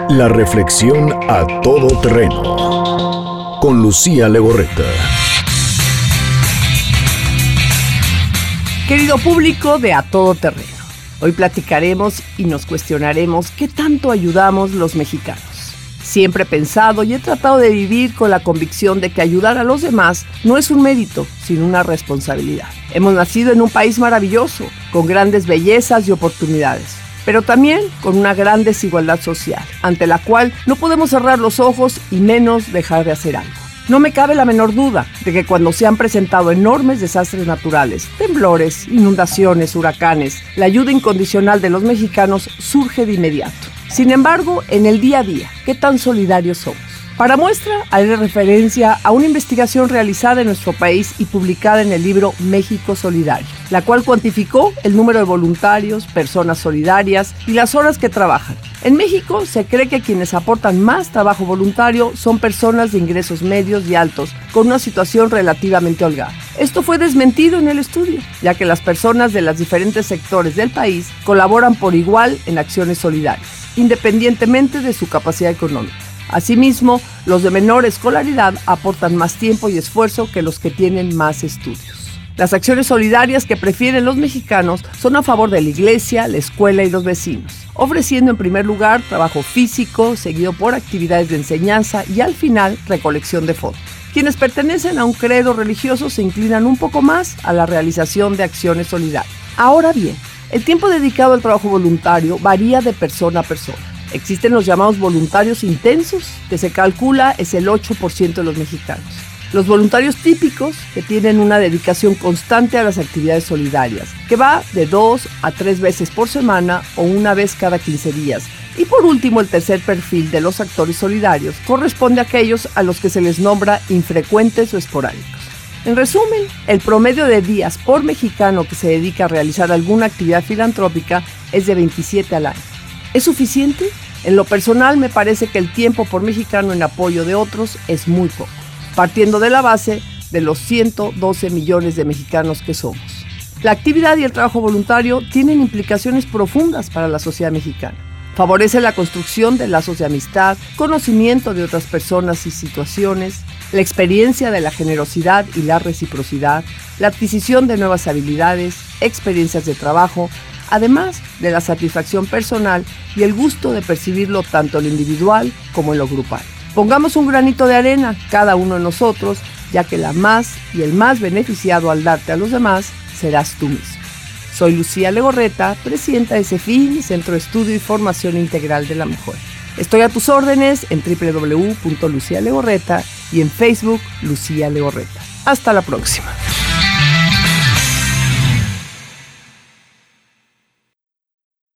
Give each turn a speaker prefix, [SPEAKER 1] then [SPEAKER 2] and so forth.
[SPEAKER 1] La reflexión a todo terreno con Lucía Legorreta.
[SPEAKER 2] Querido público de A Todo Terreno, hoy platicaremos y nos cuestionaremos qué tanto ayudamos los mexicanos. Siempre he pensado y he tratado de vivir con la convicción de que ayudar a los demás no es un mérito, sino una responsabilidad. Hemos nacido en un país maravilloso, con grandes bellezas y oportunidades, pero también con una gran desigualdad social, ante la cual no podemos cerrar los ojos y menos dejar de hacer algo. No me cabe la menor duda de que cuando se han presentado enormes desastres naturales, temblores, inundaciones, huracanes, la ayuda incondicional de los mexicanos surge de inmediato. Sin embargo, en el día a día, ¿qué tan solidarios somos? Para muestra, haré referencia a una investigación realizada en nuestro país y publicada en el libro México Solidario, la cual cuantificó el número de voluntarios, personas solidarias y las horas que trabajan. En México se cree que quienes aportan más trabajo voluntario son personas de ingresos medios y altos, con una situación relativamente holgada. Esto fue desmentido en el estudio, ya que las personas de los diferentes sectores del país colaboran por igual en acciones solidarias, independientemente de su capacidad económica. Asimismo, los de menor escolaridad aportan más tiempo y esfuerzo que los que tienen más estudios. Las acciones solidarias que prefieren los mexicanos son a favor de la iglesia, la escuela y los vecinos, ofreciendo en primer lugar trabajo físico, seguido por actividades de enseñanza y al final recolección de fondos. Quienes pertenecen a un credo religioso se inclinan un poco más a la realización de acciones solidarias. Ahora bien, el tiempo dedicado al trabajo voluntario varía de persona a persona. Existen los llamados voluntarios intensos, que se calcula es el 8% de los mexicanos. Los voluntarios típicos, que tienen una dedicación constante a las actividades solidarias, que va de 2 a 3 veces por semana o una vez cada 15 días. Y por último, el tercer perfil de los actores solidarios corresponde a aquellos a los que se les nombra infrecuentes o esporádicos. En resumen, el promedio de días por mexicano que se dedica a realizar alguna actividad filantrópica es de 27 al año. ¿Es suficiente? En lo personal me parece que el tiempo por mexicano en apoyo de otros es muy poco, partiendo de la base de los 112 millones de mexicanos que somos. La actividad y el trabajo voluntario tienen implicaciones profundas para la sociedad mexicana. Favorece la construcción de lazos de amistad, conocimiento de otras personas y situaciones, la experiencia de la generosidad y la reciprocidad, la adquisición de nuevas habilidades, experiencias de trabajo, además de la satisfacción personal y el gusto de percibirlo tanto en lo individual como en lo grupal. Pongamos un granito de arena, cada uno de nosotros, ya que la más y el más beneficiado al darte a los demás serás tú mismo. Soy Lucía Legorreta, presidenta de CEFIN, Centro de Estudio y Formación Integral de la Mujer. Estoy a tus órdenes en www.lucialegorreta y en Facebook Lucía Legorreta. Hasta la próxima.